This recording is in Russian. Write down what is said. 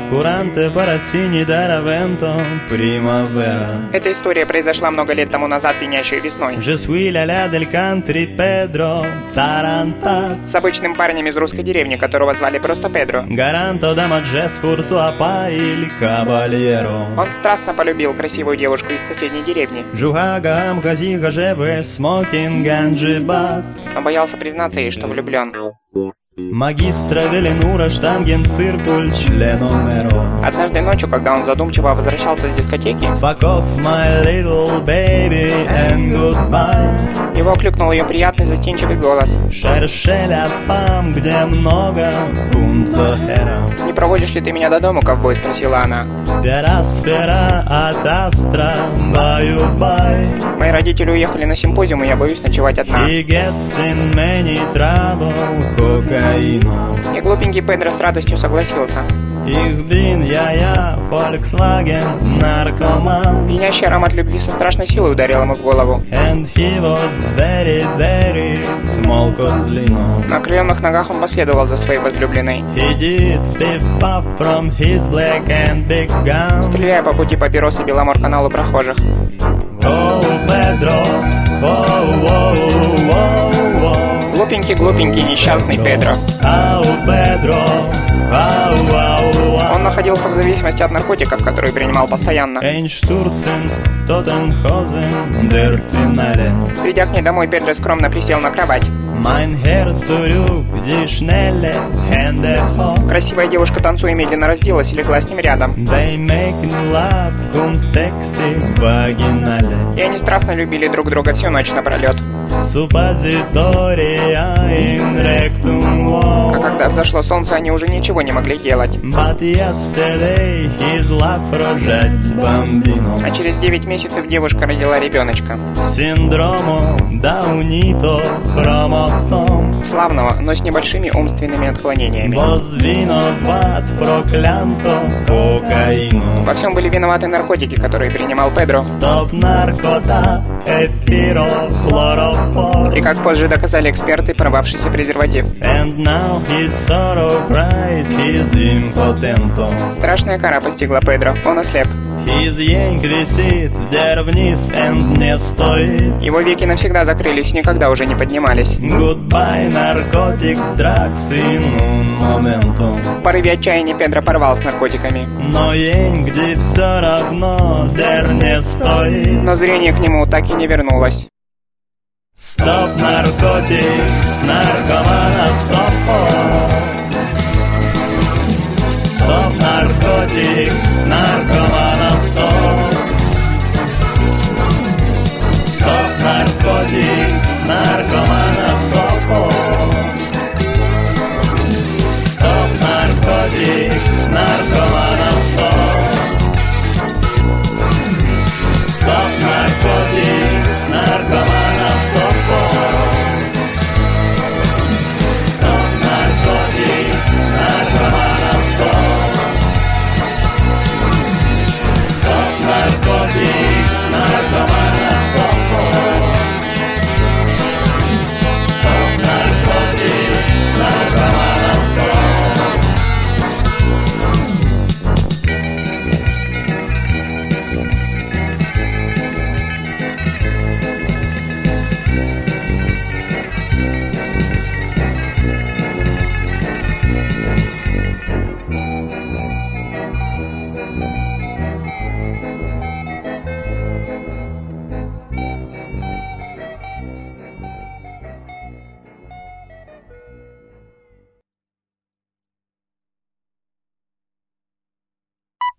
Curante paraffini d'aravento primavera. Эта история произошла много лет тому назад, пьянящей весной. Je suis la del country Pedro Tarantas. С обычным парнем из русской деревни, которого звали просто Педро. Garanto da maggior sfortuna il cavaliero. Он страстно полюбил красивую девушку из соседней деревни. Жугагам газига живе смокинг анджибас. Но боялся признаться ей, что влюблен. Магистра Веленура штангенциркуль членомеро. Однажды ночью, когда он задумчиво возвращался с дискотеки, Fuck off my little baby and goodbye. его окликнул ее приятный застенчивый голос. Шерше ля фам, где много пункто эра. «Не проводишь ли ты меня до дому, ковбой?» — спросила она. Пераспера от астра баю-бай. Мои родители уехали на симпозиум, и я боюсь ночевать одна. He gets in many trouble, кокаину. И глупенький Педро с радостью согласился. Ich bin я, Volkswagen, наркоман. Пьянящий аромат любви со страшной силой ударил ему в голову. And he was very, very small козлино. На окрыленных ногах он последовал за своей возлюбленной, He did piff-puff from his black and big gun. стреляя по пути папирос и Беломор-каналу прохожих. Oh, Pedro, oh, oh, oh, oh. Глупенький, несчастный Педро. Oh, Pedro, oh, oh, oh. Он находился в зависимости от наркотиков, которые принимал постоянно. Einstürzen, Totenhausen, der Finale. Придя к ней домой, Педро скромно присел на кровать. Mein Herz zurück, die schnelle Hände hoch. Красивая девушка, танцуя, медленно разделась и легла с ним рядом. They make love, cum sexy, vaginale. И они страстно любили друг друга всю ночь напролет. Suppositoria in rectum А low. когда взошло солнце, они уже ничего не могли делать. But yesterday his love roject bambino. А через 9 месяцев девушка родила ребеночка. Синдромо Даунито хромосом. Славного, но с небольшими умственными отклонениями. Возвиноват проклянто кокаину. Во всем были виноваты наркотики, которые принимал Педро. Стоп наркота, эфиро, хлорофор. И как позже доказали эксперты, порвавшийся презерватив. And now his sorrow cries, he's impotento. Страшная кара постигла Педро, он ослеп. His янг висит, der вниз and не стоит. Его веки навсегда закрылись и никогда уже не поднимались. Goodbye, narcotics, drugs in un momento. В порыве отчаяния Педро порвал с наркотиками. Но янг, где все равно, der не стоит. Но зрение к нему так и не вернулось. Stop narcotics,